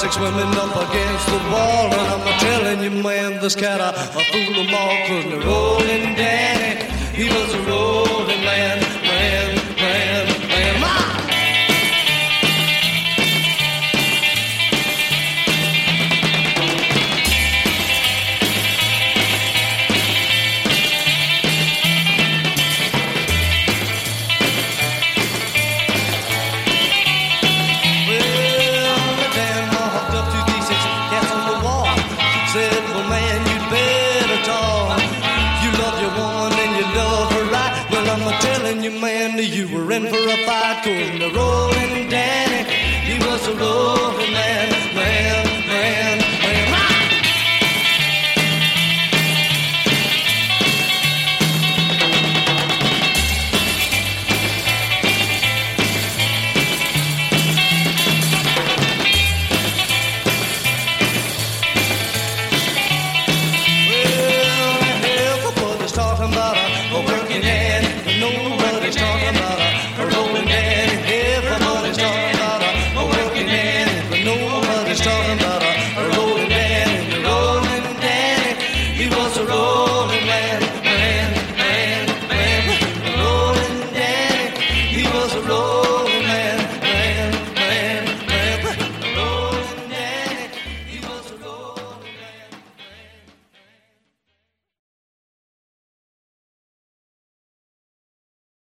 six women up against the wall, and I'm telling you, man, this cat I fool them all, 'cause the rolling Danny, he was a rolling man. Man, you were in for a fight, 'cause the rolling